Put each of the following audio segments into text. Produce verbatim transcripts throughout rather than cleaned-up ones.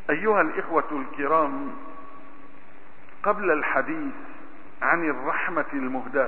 أيها الإخوة الكرام، قبل الحديث عن الرحمة المهداة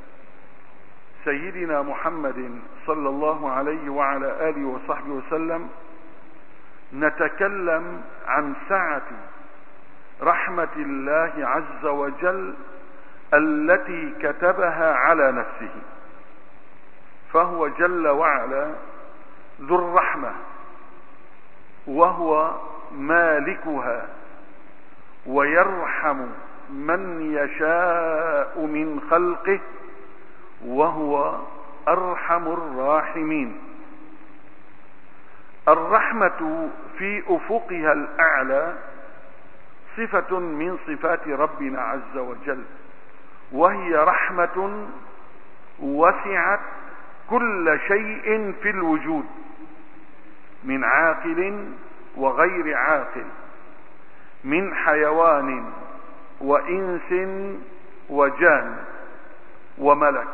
سيدنا محمد صلى الله عليه وعلى آله وصحبه وسلم، نتكلم عن سعة رحمة الله عز وجل التي كتبها على نفسه، فهو جل وعلا ذو الرحمة وهو مالكها، ويرحم من يشاء من خلقه وهو أرحم الراحمين. الرحمة في أفقها الأعلى صفة من صفات ربنا عز وجل، وهي رحمة وسعت كل شيء في الوجود من عاقل وغير عاقل، من حيوان وإنس وجان وملك.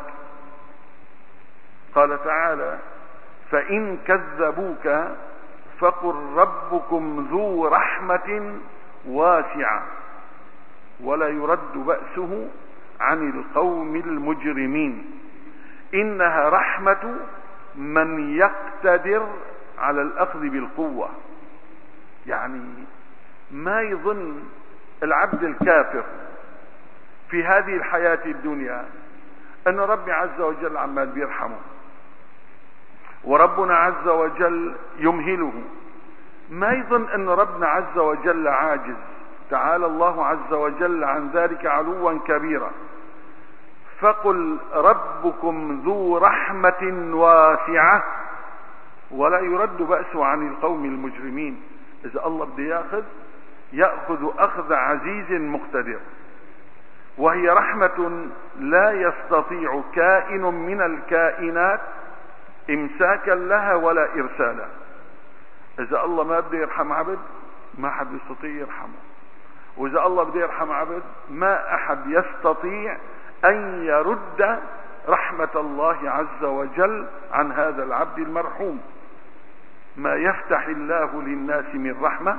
قال تعالى: فإن كذبوك فقل ربكم ذو رحمة واسعة ولا يرد بأسه عن القوم المجرمين، إنها رحمة من يقتدر على الأخذ بالقوة. يعني ما يظن العبد الكافر في هذه الحياة الدنيا أن ربي عز وجل عمال بيرحمه، وربنا عز وجل يمهله. ما يظن أن ربنا عز وجل عاجز، تعالى الله عز وجل عن ذلك علوا كبيرا. فقل ربكم ذو رحمة واسعة ولا يرد بأسه عن القوم المجرمين. إذا الله بده يأخذ يأخذ أخذ عزيز مقتدر، وهي رحمة لا يستطيع كائن من الكائنات إمساكا لها ولا إرسالا. إذا الله ما بده يرحم عبد ما حد يستطيع يرحمه، وإذا الله بده يرحم عبد ما أحد يستطيع أن يرد رحمة الله عز وجل عن هذا العبد المرحوم. ما يفتح الله للناس من رحمة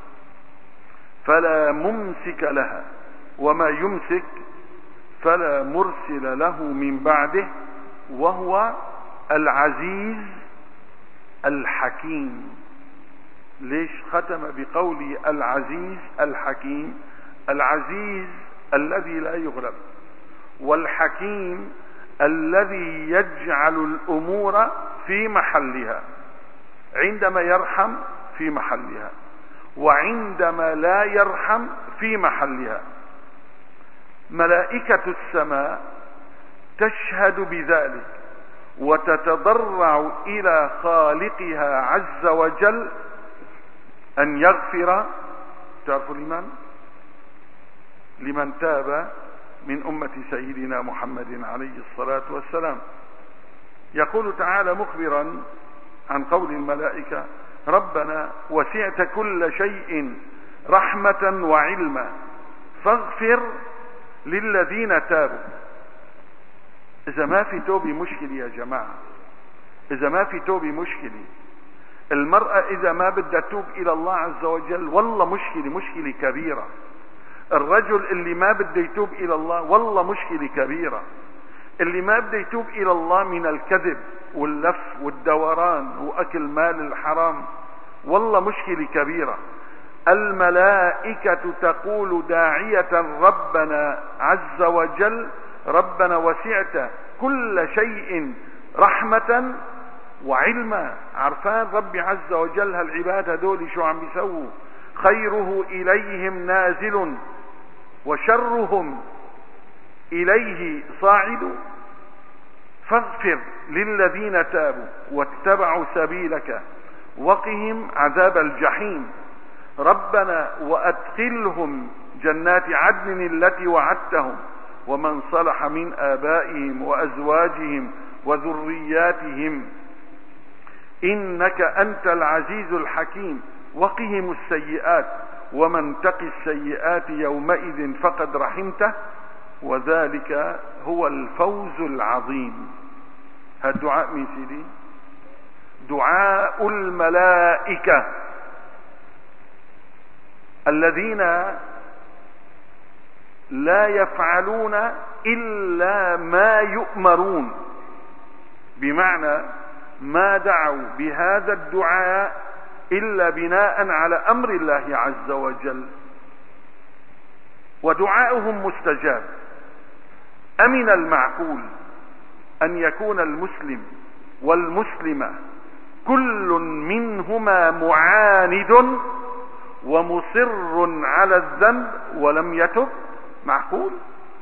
فلا ممسك لها، وما يمسك فلا مرسل له من بعده، وهو العزيز الحكيم. ليش ختم بقوله العزيز الحكيم؟ العزيز الذي لا يغلب، والحكيم الذي يجعل الأمور في محلها، عندما يرحم في محلها، وعندما لا يرحم في محلها. ملائكة السماء تشهد بذلك وتتضرع إلى خالقها عز وجل أن يغفر، تعرفوا لمن؟ لمن تاب من أمة سيدنا محمد عليه الصلاة والسلام. يقول تعالى مخبرا عن قول الملائكة: ربنا وسعت كل شيء رحمة وعلما فاغفر للذين تابوا. إذا ما في توبة مشكلة يا جماعة، إذا ما في توبة مشكلة. المرأة إذا ما بدها توب إلى الله عز وجل والله مشكلة، مشكلة كبيرة. الرجل اللي ما بده يتوب إلى الله والله مشكلة كبيرة. اللي ما بده يتوب إلى الله من الكذب واللف والدوران وأكل مال الحرام والله مشكلة كبيرة. الملائكة تقول داعية ربنا عز وجل: ربنا وسعت كل شيء رحمة وعلما. عرفان ربي عز وجل هالعباد هدول شو عم بيسووا؟ خيره إليهم نازل وشرهم إليه صاعد، فاغفر للذين تابوا واتبعوا سبيلك وقهم عذاب الجحيم. ربنا وأدخلهم جنات عدن التي وعدتهم ومن صلح من آبائهم وأزواجهم وذرياتهم إنك أنت العزيز الحكيم. وقهم السيئات ومن تق السيئات يومئذ فقد رحمته وذلك هو الفوز العظيم. هالدعاء من سيدي دعاء الملائكة الذين لا يفعلون إلا ما يؤمرون، بمعنى ما دعوا بهذا الدعاء إلا بناء على أمر الله عز وجل، ودعاؤهم مستجاب. أمن المعقول أن يكون المسلم والمسلمة كل منهما معاند ومصر على الذنب ولم يتب؟ معقول؟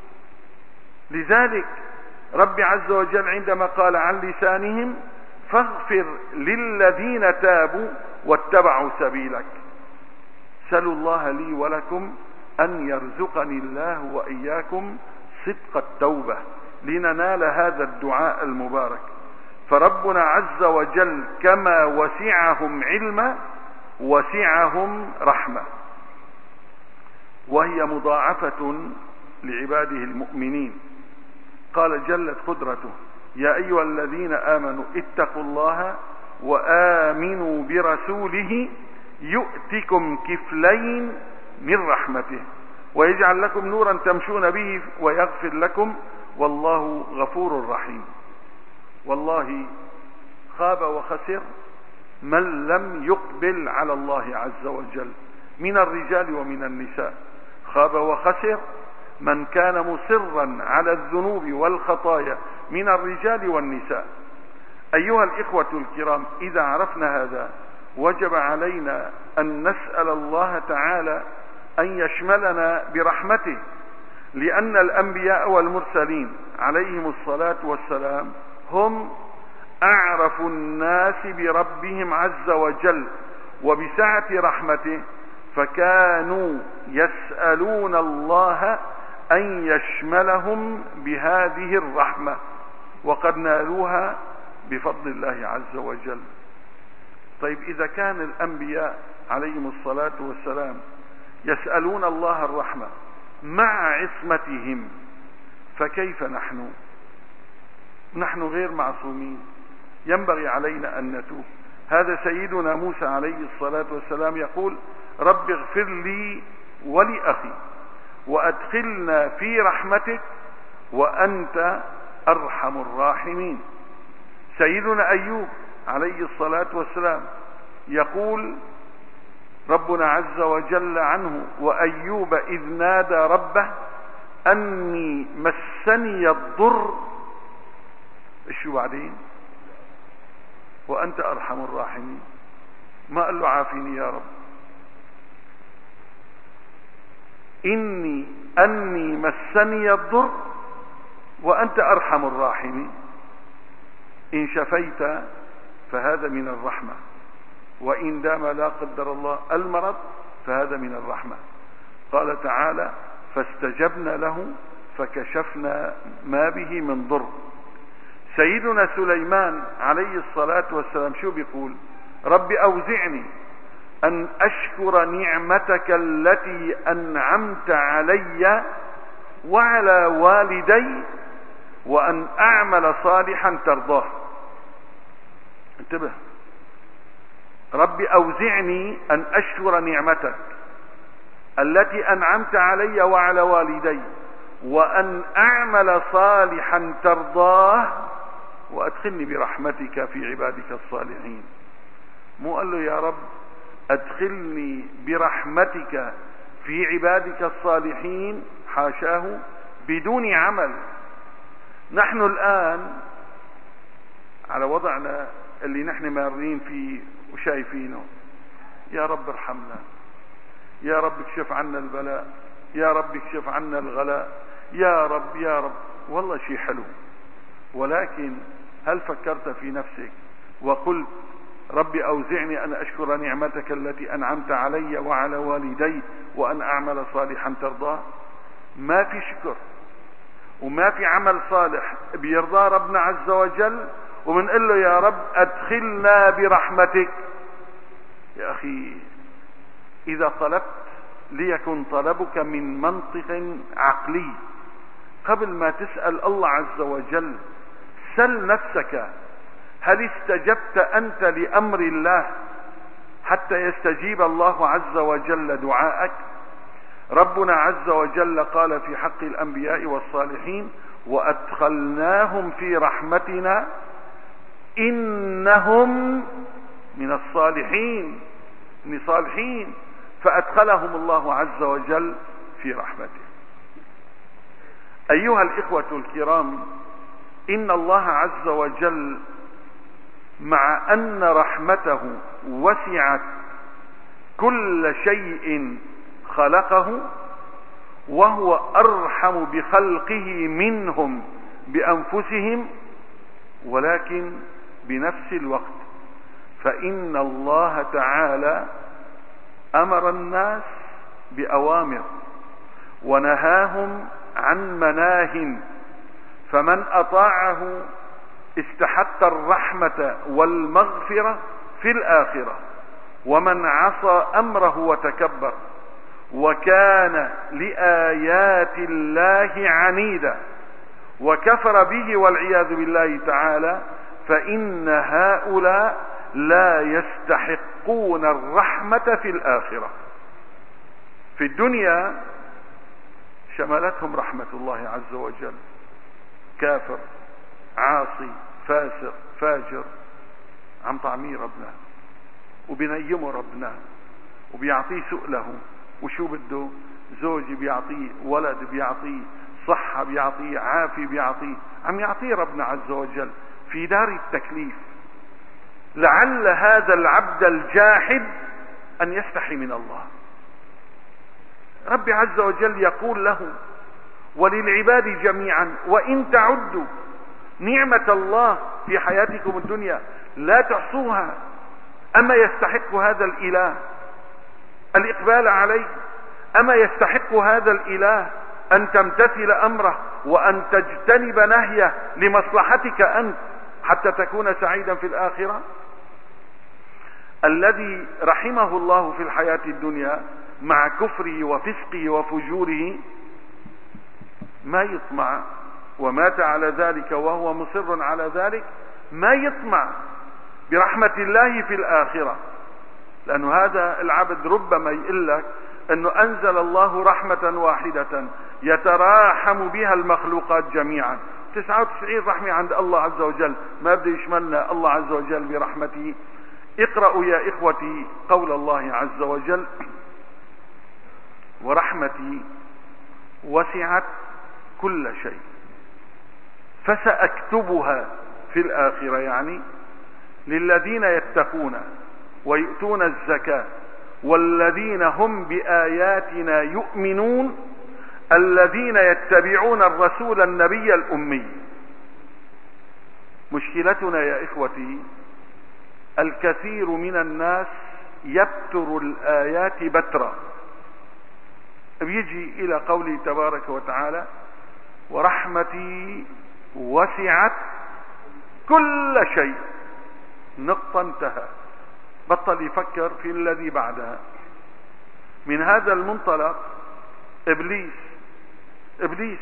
لذلك رب عز وجل عندما قال عن لسانهم فاغفر للذين تابوا واتبعوا سبيلك، سلوا الله لي ولكم أن يرزقني الله وإياكم صدق التوبة لننال هذا الدعاء المبارك. فربنا عز وجل كما وسعهم علما وسعهم رحمة، وهي مضاعفة لعباده المؤمنين. قال جلت قدرته يا أيها الذين آمنوا اتقوا الله وآمنوا برسوله يؤتكم كفلين من رحمته ويجعل لكم نورا تمشون به ويغفر لكم والله غفور رحيم. والله خاب وخسر من لم يقبل على الله عز وجل من الرجال ومن النساء، خاب وخسر من كان مصرا على الذنوب والخطايا من الرجال والنساء. أيها الإخوة الكرام، إذا عرفنا هذا وجب علينا أن نسأل الله تعالى أن يشملنا برحمته، لأن الأنبياء والمرسلين عليهم الصلاة والسلام هم أعرف الناس بربهم عز وجل وبسعة رحمته، فكانوا يسألون الله أن يشملهم بهذه الرحمة، وقد نالوها بفضل الله عز وجل. طيب إذا كان الأنبياء عليهم الصلاة والسلام يسألون الله الرحمة مع عصمتهم، فكيف نحن؟ نحن غير معصومين، ينبغي علينا أن نتوب. هذا سيدنا موسى عليه الصلاة والسلام يقول رب اغفر لي ولأخي وأدخلنا في رحمتك وأنت أرحم الراحمين. سيدنا أيوب عليه الصلاة والسلام يقول ربنا عز وجل عنه وأيوب إذ نادى ربه أني مسني الضر، شو بعدين؟ وأنت أرحم الراحمين. ما قال له عافيني يا رب، إني أني مسني الضر وأنت أرحم الراحمين. إن شفيت فهذا من الرحمة، وإن دام لا قدر الله المرض فهذا من الرحمة. قال تعالى فاستجبنا له فكشفنا ما به من ضر. سيدنا سليمان عليه الصلاة والسلام شو بيقول؟ رب أوزعني أن أشكر نعمتك التي أنعمت علي وعلى والدي وأن أعمل صالحا ترضاه. انتبه، رب أوزعني أن أشكر نعمتك التي أنعمت علي وعلى والدي وأن أعمل صالحا ترضاه وأدخلني برحمتك في عبادك الصالحين. مو قال له يا رب أدخلني برحمتك في عبادك الصالحين، حاشاه، بدون عمل. نحن الآن على وضعنا اللي نحن مارين فيه وشايفينه، يا رب ارحمنا، يا رب اكشف عنا البلاء، يا رب اكشف عنا الغلاء، يا رب يا رب. والله شيء حلو، ولكن هل فكرت في نفسك وقلت ربي أوزعني أن أشكر نعمتك التي أنعمت علي وعلى والدي وأن أعمل صالحا ترضاه؟ ما في شكر وما في عمل صالح بيرضى ربنا عز وجل، ومنقول له يا رب أدخلنا برحمتك. يا أخي إذا طلبت ليكن طلبك من منطق عقلي، قبل ما تسأل الله عز وجل سل نفسك هل استجبت أنت لأمر الله؟ حتى يستجيب الله عز وجل دعاءك. ربنا عز وجل قال في حق الأنبياء والصالحين: وأدخلناهم في رحمتنا إنهم من الصالحين، من صالحين، فأدخلهم الله عز وجل في رحمته. أيها الإخوة الكرام، إن الله عز وجل مع أن رحمته وسعت كل شيء خلقه، وهو أرحم بخلقه منهم بأنفسهم، ولكن بنفس الوقت فإن الله تعالى أمر الناس بأوامر ونهاهم عن مناه، فمن أطاعه استحق الرحمة والمغفرة في الآخرة، ومن عصى أمره وتكبر وكان لآيات الله عنيدا وكفر به والعياذ بالله تعالى، فإن هؤلاء لا يستحقون الرحمة في الآخرة. في الدنيا شملتهم رحمة الله عز وجل، كافر عاصي فاسق فاجر عم طعميه ربنا وبنيمه ربنا وبيعطيه سؤله، وشو بده؟ زوجي بيعطيه، ولد بيعطيه، صحة بيعطيه، عافية بيعطيه، عم يعطيه ربنا عز وجل في دار التكليف. لعل هذا العبد الجاحد أن يستحي من الله. ربي عز وجل يقول له وللعباد جميعا: وإن تعدوا نعمة الله في حياتكم الدنيا لا تحصوها. أما يستحق هذا الإله الإقبال عليه؟ أما يستحق هذا الإله أن تمتثل أمره وأن تجتنب نهيه لمصلحتك أنت حتى تكون سعيدا في الآخرة؟ الذي رحمه الله في الحياة الدنيا مع كفره وفسقه وفجوره ما يطمع، ومات على ذلك وهو مصر على ذلك، ما يطمع برحمة الله في الآخرة. لأن هذا العبد ربما يقول لك أنه أنزل الله رحمة واحدة يتراحم بها المخلوقات جميعا، تسعة وتسعين رحمة عند الله عز وجل، ما بده يشملنا الله عز وجل برحمته. اقرأوا يا إخوتي قول الله عز وجل: ورحمتي وسعت كل شيء فسأكتبها في الآخرة، يعني للذين يتقون ويؤتون الزكاة والذين هم بآياتنا يؤمنون الذين يتبعون الرسول النبي الأمي. مشكلتنا يا إخوتي الكثير من الناس يبتر الآيات بترا، بيجي إلى قوله تبارك وتعالى: ورحمتي وسعت كل شيء، نقطة، انتهى، بطل يفكر في الذي بعدها. من هذا المنطلق إبليس إبليس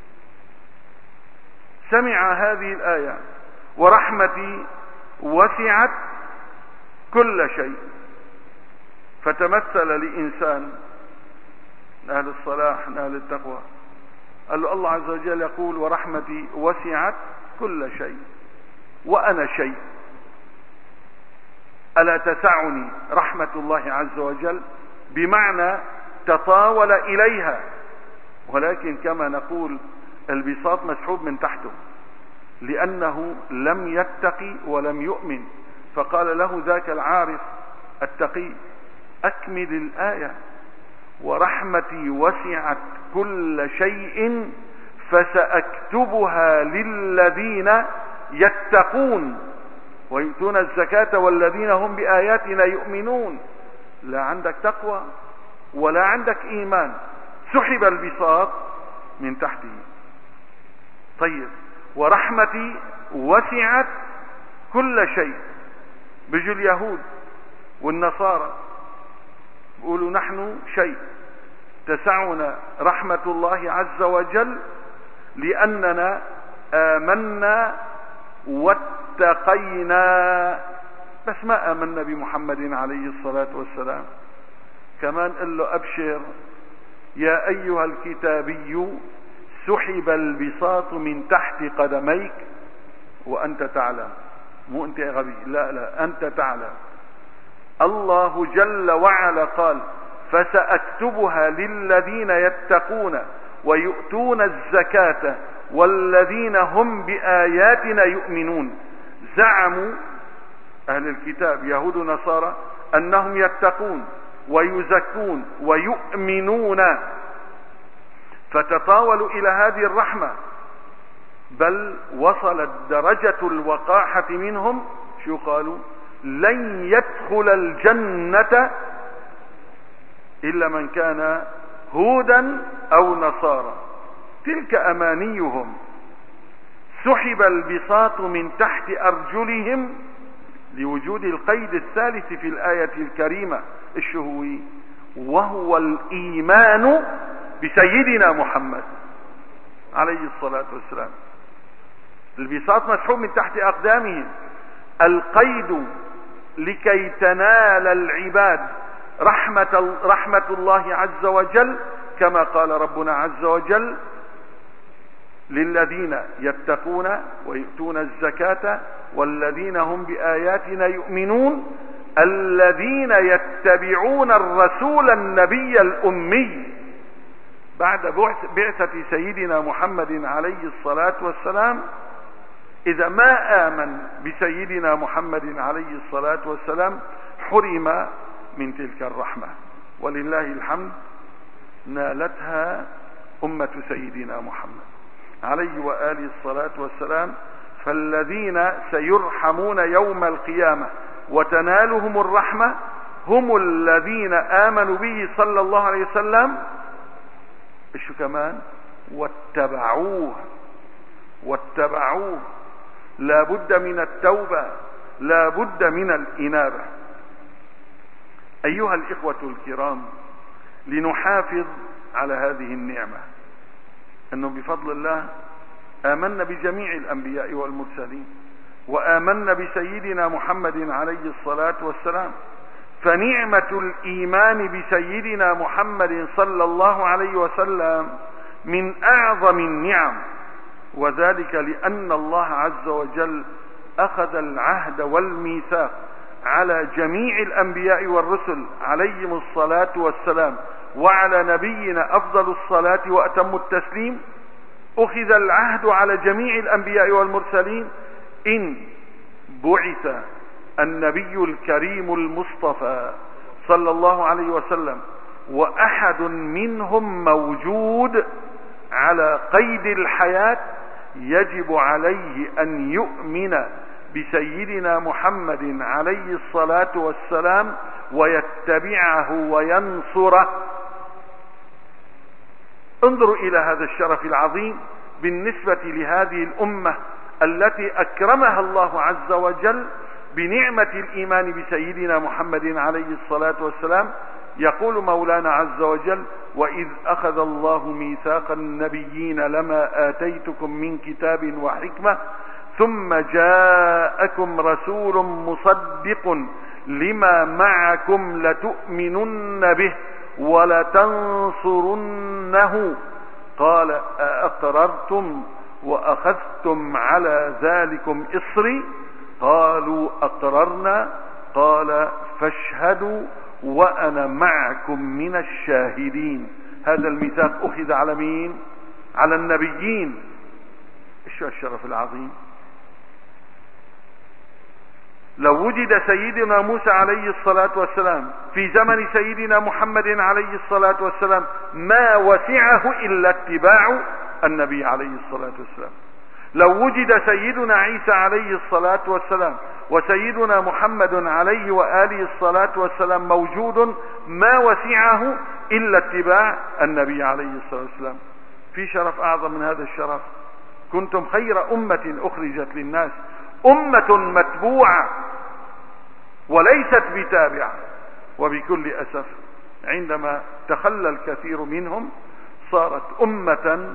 سمع هذه الآية: ورحمتي وسعت كل شيء، فتمثل لإنسان من أهل الصلاح من أهل التقوى، قال له الله عز وجل يقول: ورحمتي وسعت كل شيء وأنا شيء، ألا تسعني رحمة الله عز وجل؟ بمعنى تطاول إليها، ولكن كما نقول البساط مسحوب من تحته، لأنه لم يتقي ولم يؤمن. فقال له ذاك العارف التقي: أكمل الآية: ورحمتي وسعت كل شيء فسأكتبها للذين يتقون ويؤتون الزكاة والذين هم بآياتنا يؤمنون. لا عندك تقوى ولا عندك إيمان، سحب البساط من تحته. طيب، ورحمتي وسعت كل شيء. بيجوا اليهود والنصارى بيقولوا نحن شيء، تسعنا رحمة الله عز وجل لأننا آمنا واتقينا بس ما آمنا بمحمد عليه الصلاة والسلام. كمان قال له أبشر يا أيها الكتابي سحب البساط من تحت قدميك وأنت تعلم. مو أنت يا غبي، لا لا، أنت تعلم. الله جل وعلا قال فسأكتبها للذين يتقون ويؤتون الزكاة والذين هم بآياتنا يؤمنون. زعموا أهل الكتاب يهود ونصارى أنهم يتقون ويزكون ويؤمنون، فتطاولوا إلى هذه الرحمة، بل وصلت درجة الوقاحة منهم. شو قالوا؟ لن يدخل الجنة إلا من كان هودا أو نصارى. تلك أمانيهم. سحب البساط من تحت أرجلهم لوجود القيد الثالث في الآية الكريمة الشهوي، وهو الإيمان بسيدنا محمد عليه الصلاة والسلام. البساط مسحوب من تحت أقدامهم. القيد لكي تنال العباد رحمة, رحمة الله عز وجل، كما قال ربنا عز وجل للذين يتقون ويؤتون الزكاة والذين هم بآياتنا يؤمنون الذين يتبعون الرسول النبي الأمي. بعد بعثة سيدنا محمد عليه الصلاة والسلام، إذا ما آمن بسيدنا محمد عليه الصلاة والسلام حرم من تلك الرحمة، ولله الحمد نالتها أمة سيدنا محمد عليه وآله الصلاة والسلام. فالذين سيرحمون يوم القيامة وتنالهم الرحمة هم الذين آمنوا به صلى الله عليه وسلم. شو كمان؟ واتبعوه واتبعوه. لا بد من التوبة، لا بد من الإنابة. أيها الإخوة الكرام، لنحافظ على هذه النعمة، أنه بفضل الله آمنا بجميع الأنبياء والمرسلين، وآمنا بسيدنا محمد عليه الصلاة والسلام. فنعمة الإيمان بسيدنا محمد صلى الله عليه وسلم من أعظم النعم، وذلك لأن الله عز وجل أخذ العهد والميثاق على جميع الأنبياء والرسل عليهم الصلاة والسلام، وعلى نبينا أفضل الصلاة وأتم التسليم. أخذ العهد على جميع الأنبياء والمرسلين إن بعث النبي الكريم المصطفى صلى الله عليه وسلم وأحد منهم موجود على قيد الحياة، يجب عليه أن يؤمن بسيدنا محمد عليه الصلاة والسلام ويتبعه وينصره. انظروا إلى هذا الشرف العظيم بالنسبة لهذه الأمة التي أكرمها الله عز وجل بنعمة الإيمان بسيدنا محمد عليه الصلاة والسلام. يقول مولانا عز وجل: وإذ أخذ الله ميثاق النبيين لما آتيتكم من كتاب وحكمة ثم جاءكم رسول مصدق لما معكم لتؤمنن به ولتنصرنه قال أأقررتم وأخذتم على ذلكم إصري قالوا أقررنا قال فاشهدوا وأنا معكم من الشاهدين. هذا الميثاق أخذ على مين؟ على النبيين. ايش الشرف العظيم. لو وجد سيدنا موسى عليه الصلاة والسلام في زمن سيدنا محمد عليه الصلاة والسلام ما وسعه إلا اتباع النبي عليه الصلاة والسلام. لو وجد سيدنا عيسى عليه الصلاة والسلام وسيدنا محمد عليه وآله الصلاة والسلام موجود ما وسعه إلا اتباع النبي عليه الصلاة والسلام. في شرف أعظم من هذا الشرف؟ كنتم خير أمة أخرجت للناس، أمة متبوعة وليست بتابعة. وبكل أسف عندما تخلى الكثير منهم صارت أمة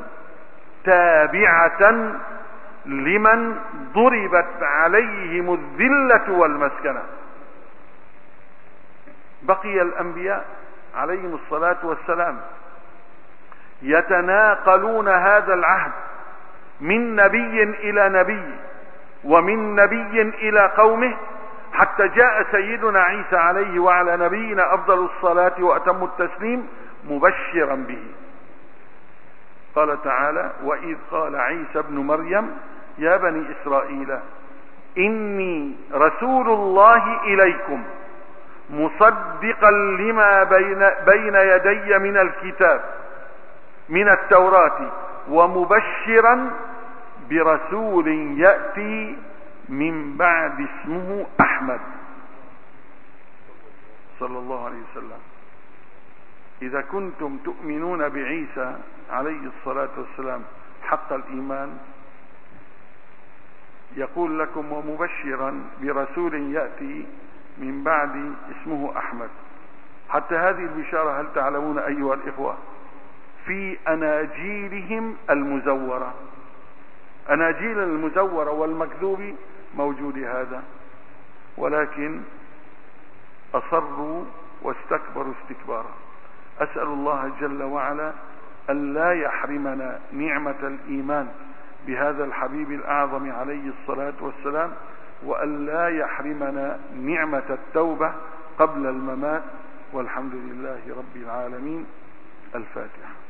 تابعة لمن ضربت عليهم الذلة والمسكنة. بقي الأنبياء عليهم الصلاة والسلام يتناقلون هذا العهد من نبي إلى نبي ومن نبي إلى قومه، حتى جاء سيدنا عيسى عليه وعلى نبينا أفضل الصلاة وأتم التسليم مبشرا به. قال تعالى: وإذ قال عيسى ابن مريم يا بني إسرائيل إني رسول الله إليكم مصدقا لما بين, بين يدي من الكتاب من التوراة ومبشرا برسول يأتي من بعد اسمه أحمد صلى الله عليه وسلم. إذا كنتم تؤمنون بعيسى عليه الصلاة والسلام حق الإيمان، يقول لكم: ومبشرا برسول يأتي من بعد اسمه أحمد. حتى هذه البشارة، هل تعلمون أيها الإخوة، في أناجيلهم المزورة، أناجيل المزورة والمكذوب موجود هذا، ولكن أصروا واستكبروا استكبارا. أسأل الله جل وعلا أن لا يحرمنا نعمة الإيمان بهذا الحبيب الأعظم عليه الصلاة والسلام، وأن لا يحرمنا نعمة التوبة قبل الممات، والحمد لله رب العالمين. الفاتحة.